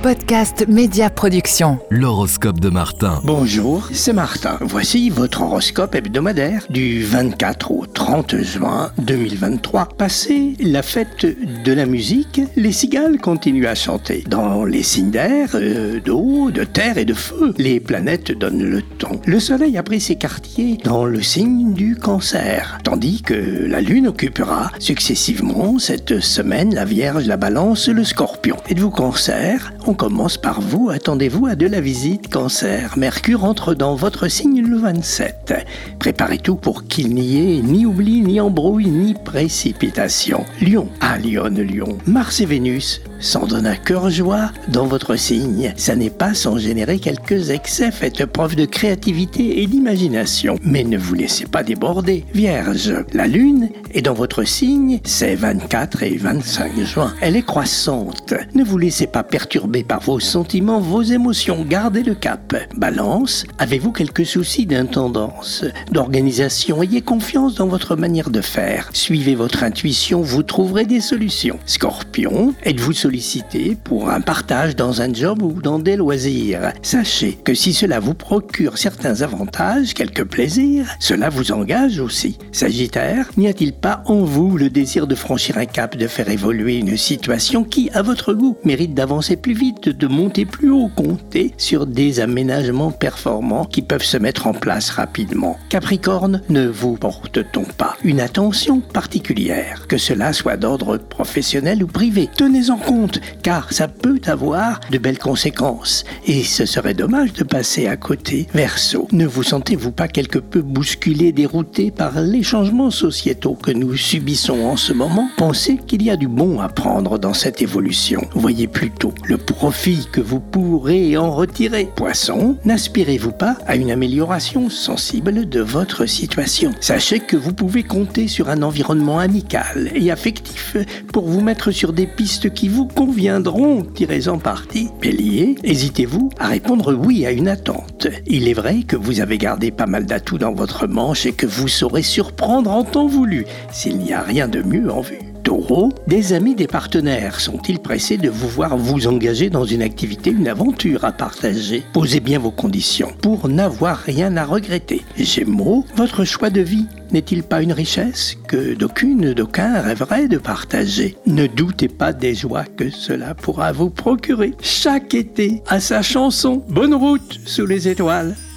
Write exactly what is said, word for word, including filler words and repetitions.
podcast Média Production. L'horoscope de Martin. Bonjour, c'est Martin. Voici votre horoscope hebdomadaire du vingt-quatre au trente juin deux mille vingt-trois. Passé la fête de la musique, les cigales continuent à chanter. Dans les signes d'air, euh, d'eau, de terre et de feu, les planètes donnent le ton. Le soleil a pris ses quartiers dans le signe du Cancer, tandis que la lune occupera successivement cette semaine la Vierge, la Balance, le Scorpion. Êtes-vous Cancer ? On commence par vous, attendez-vous à de la visite Cancer. Mercure entre dans votre signe le vingt-sept. Préparez tout pour qu'il n'y ait ni oubli, ni embrouille, ni précipitation. Lion, ah Lyon, Lion, Mars et Vénus s'en donnent un cœur joie dans votre signe. Ça n'est pas sans générer quelques excès. Faites preuve de créativité et d'imagination. Mais ne vous laissez pas déborder. Vierge, la lune est dans votre signe, c'est vingt-quatre et vingt-cinq juin. Elle est croissante. Ne vous laissez pas perturber par vos sentiments, vos émotions. Gardez le cap. Balance, avez-vous quelques soucis d'intendance, d'organisation? Ayez confiance dans votre manière de faire. Suivez votre intuition, vous trouverez des solutions. Scorpion, êtes-vous sollicité pour un partage dans un job ou dans des loisirs? Sachez que si cela vous procure certains avantages, quelques plaisirs, cela vous engage aussi. Sagittaire, n'y a-t-il pas en vous le désir de franchir un cap, de faire évoluer une situation qui, à votre goût, mérite d'avancer plus vite, de monter plus haut? Comptez sur des aménagements performants qui peuvent se mettre en place rapidement. Capricorne, ne vous porte-t-on pas une attention particulière, que cela soit d'ordre professionnel ou privé? Tenez-en compte, car ça peut avoir de belles conséquences et ce serait dommage de passer à côté. Verseau, ne vous sentez-vous pas quelque peu bousculé, dérouté par les changements sociétaux que nous subissons en ce moment? Pensez qu'il y a du bon à prendre dans cette évolution. Voyez plutôt le profit que vous pourrez en retirer. Poisson, n'aspirez-vous pas à une amélioration sensible de votre situation? Sachez que vous pouvez compter sur un environnement amical et affectif pour vous mettre sur des pistes qui vous conviendront. Tirez-en parti. Bélier, hésitez-vous à répondre oui à une attente? Il est vrai que vous avez gardé pas mal d'atouts dans votre manche et que vous saurez surprendre en temps voulu, s'il n'y a rien de mieux en vue. Taureau, des amis, des partenaires sont-ils pressés de vous voir vous engager dans une activité, une aventure à partager? Posez bien vos conditions pour n'avoir rien à regretter. Gémeaux, votre choix de vie n'est-il pas une richesse que d'aucune, d'aucun rêverait de partager? Ne doutez pas des joies que cela pourra vous procurer. Chaque été a sa chanson. Bonne route sous les étoiles.